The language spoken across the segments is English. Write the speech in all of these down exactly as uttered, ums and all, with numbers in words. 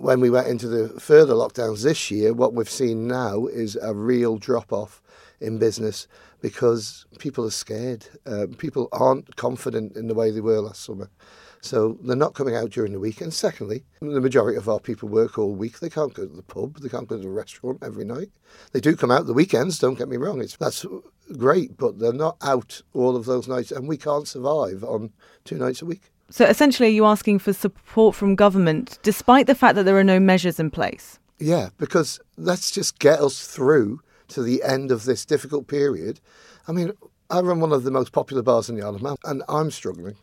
when we went into the further lockdowns this year, what we've seen now is a real drop-off in business because people are scared. Uh, people aren't confident in the way they were last summer. So they're not coming out during the week. And secondly, the majority of our people work all week. They can't go to the pub. They can't go to the restaurant every night. They do come out the weekends, don't get me wrong. It's, that's great, but they're not out all of those nights. And we can't survive on two nights a week. So essentially, are you asking for support from government, despite the fact that there are no measures in place? Yeah, because let's just get us through to the end of this difficult period. I mean, I run one of the most popular bars in the Isle of Man, and I'm struggling.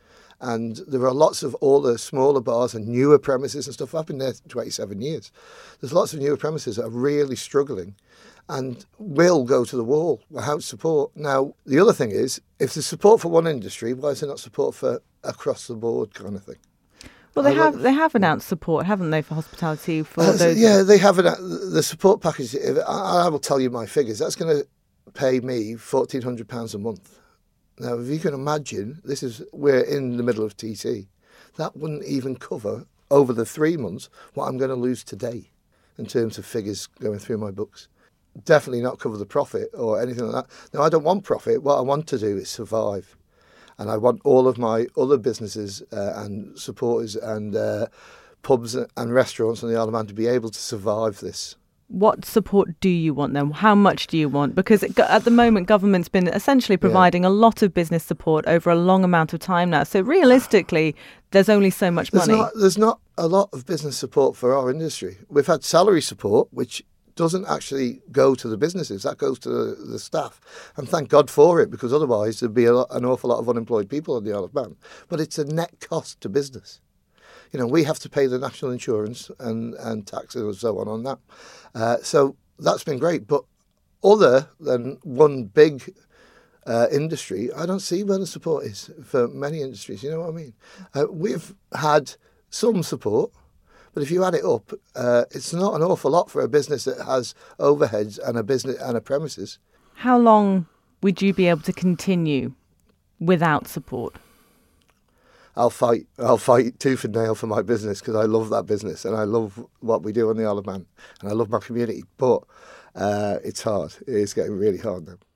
And there are lots of all the smaller bars and newer premises and stuff. I've been there twenty-seven years. There's lots of newer premises that are really struggling and will go to the wall without support. Now, the other thing is, if there's support for one industry, why is there not support for across the board kind of thing? Well, they I have like, they have announced support, haven't they, for hospitality? For uh, those. Yeah, they have an, the support package. If, I, I will tell you my figures. That's going to pay me fourteen hundred pounds a month. Now, if you can imagine, this is we're in the middle of T T. That wouldn't even cover over the three months what I'm going to lose today in terms of figures going through my books. Definitely not cover the profit or anything like that. Now, I don't want profit. What I want to do is survive. And I want all of my other businesses uh, and supporters and uh, pubs and restaurants on the Isle of Man to be able to survive this. What support do you want then? How much do you want? Because it, at the moment, government's been essentially providing yeah. a lot of business support over a long amount of time now. So realistically, there's only so much there's money. Not, there's not a lot of business support for our industry. We've had salary support, which doesn't actually go to the businesses. That goes to the, the staff. And thank God for it, because otherwise there'd be a lot, an awful lot of unemployed people on the Isle of Man. But it's a net cost to business. You know, we have to pay the national insurance and, and taxes and so on on that. Uh, so that's been great. But other than one big uh, industry, I don't see where the support is for many industries. You know what I mean? Uh, we've had some support, but if you add it up, uh, it's not an awful lot for a business that has overheads and a business and a premises. How long would you be able to continue without support? I'll fight. I'll fight tooth and nail for my business because I love that business and I love what we do on the Isle of Man and I love my community. But uh, it's hard. It is getting really hard now.